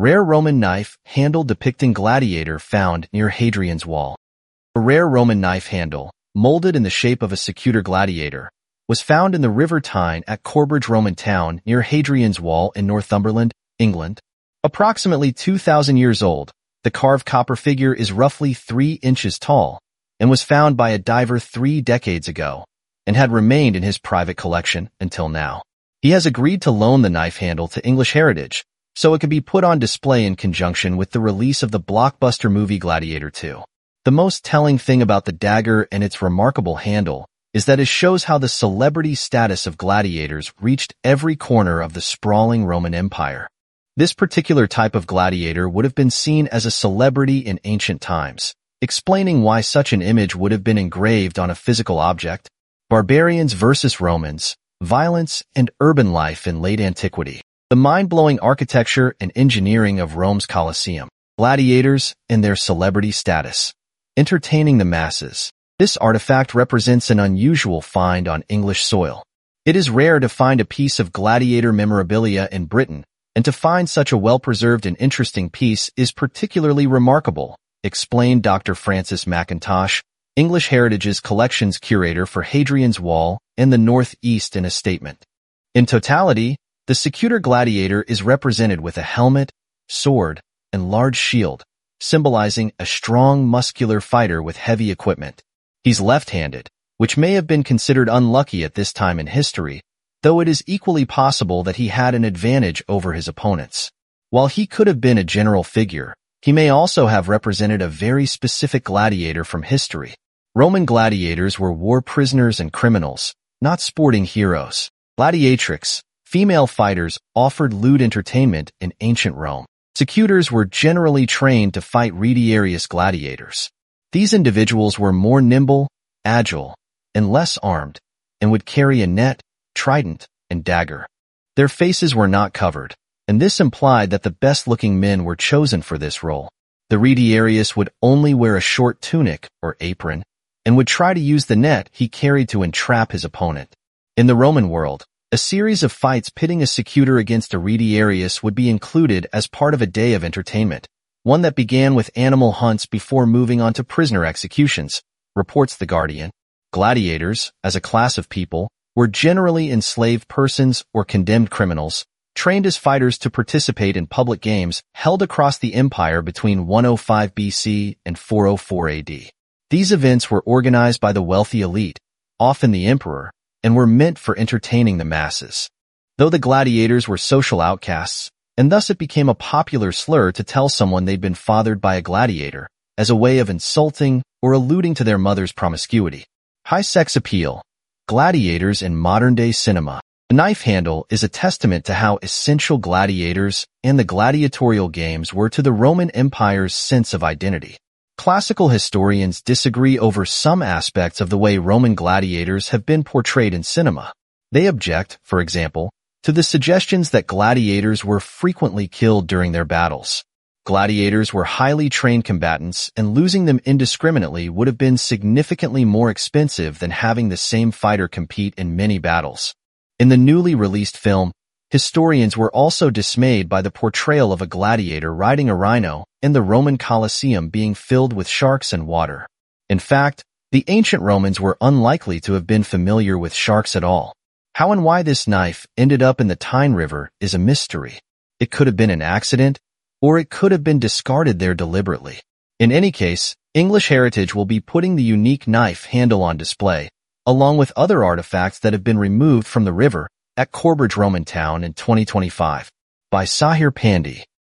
Rare Roman knife handle depicting gladiator found near Hadrian's Wall. A rare Roman knife handle, molded in the shape of a secutor gladiator, was found in the River Tyne at Corbridge Roman town near Hadrian's Wall in Northumberland, England. Approximately 2,000 years old, the carved copper figure is roughly 3 inches tall and was found by a diver 3 decades ago and had remained in his private collection until now. He has agreed to loan the knife handle to English Heritage so it could be put on display in conjunction with the release of the blockbuster movie Gladiator 2. The most telling thing about the dagger and its remarkable handle is that it shows how the celebrity status of gladiators reached every corner of the sprawling Roman Empire. This particular type of gladiator would have been seen as a celebrity in ancient times, explaining why such an image would have been engraved on a physical object. Barbarians versus Romans, violence and urban life in late antiquity. The mind-blowing architecture and engineering of Rome's Colosseum. Gladiators and their celebrity status. Entertaining the masses. This artifact represents an unusual find on English soil. It is rare to find a piece of gladiator memorabilia in Britain, and to find such a well-preserved and interesting piece is particularly remarkable, explained Dr. Francis McIntosh, English Heritage's collections curator for Hadrian's Wall and the Northeast in a statement. In totality, the secutor gladiator is represented with a helmet, sword, and large shield, symbolizing a strong, muscular fighter with heavy equipment. He's left-handed, which may have been considered unlucky at this time in history, though it is equally possible that he had an advantage over his opponents. While he could have been a general figure, he may also have represented a very specific gladiator from history. Roman gladiators were war prisoners and criminals, not sporting heroes. Gladiatrix, female fighters, offered lewd entertainment in ancient Rome. Secutors were generally trained to fight retiarius gladiators. These individuals were more nimble, agile, and less armed, and would carry a net, trident, and dagger. Their faces were not covered, and this implied that the best-looking men were chosen for this role. The retiarius would only wear a short tunic or apron, and would try to use the net he carried to entrap his opponent. In the Roman world, a series of fights pitting a secutor against a retiarius would be included as part of a day of entertainment, one that began with animal hunts before moving on to prisoner executions, reports The Guardian. Gladiators, as a class of people, were generally enslaved persons or condemned criminals, trained as fighters to participate in public games held across the empire between 105 BC and 404 AD. These events were organized by the wealthy elite, often the emperor, and were meant for entertaining the masses. Though the gladiators were social outcasts, and thus it became a popular slur to tell someone they'd been fathered by a gladiator, as a way of insulting or alluding to their mother's promiscuity. High sex appeal. Gladiators in modern-day cinema. The knife handle is a testament to how essential gladiators and the gladiatorial games were to the Roman Empire's sense of identity. Classical historians disagree over some aspects of the way Roman gladiators have been portrayed in cinema. They object, for example, to the suggestions that gladiators were frequently killed during their battles. Gladiators were highly trained combatants, and losing them indiscriminately would have been significantly more expensive than having the same fighter compete in many battles. In the newly released film, historians were also dismayed by the portrayal of a gladiator riding a rhino and the Roman Colosseum being filled with sharks and water. In fact, the ancient Romans were unlikely to have been familiar with sharks at all. How and why this knife ended up in the Tyne River is a mystery. It could have been an accident, or it could have been discarded there deliberately. In any case, English Heritage will be putting the unique knife handle on display, along with other artifacts that have been removed from the river, at Corbridge Roman Town in 2025. By Sahir Pandey.